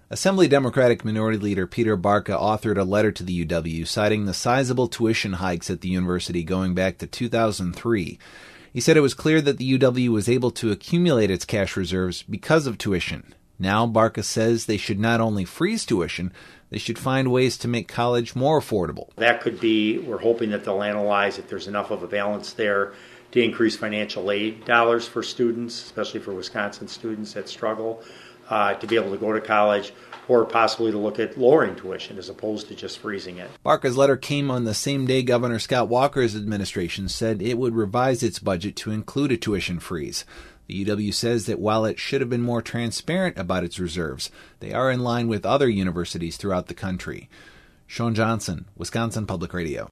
Assembly Democratic Minority Leader Peter Barca authored a letter to the UW citing the sizable tuition hikes at the university going back to 2003. He said it was clear that the UW was able to accumulate its cash reserves because of tuition. Now, Barca says they should not only freeze tuition, they should find ways to make college more affordable. That could be, we're hoping that they'll analyze if there's enough of a balance there to increase financial aid dollars for students, especially for Wisconsin students that struggle to be able to go to college, or possibly to look at lowering tuition as opposed to just freezing it. Barca's letter came on the same day Governor Scott Walker's administration said it would revise its budget to include a tuition freeze. The UW says that while it should have been more transparent about its reserves, they are in line with other universities throughout the country. Sean Johnson, Wisconsin Public Radio.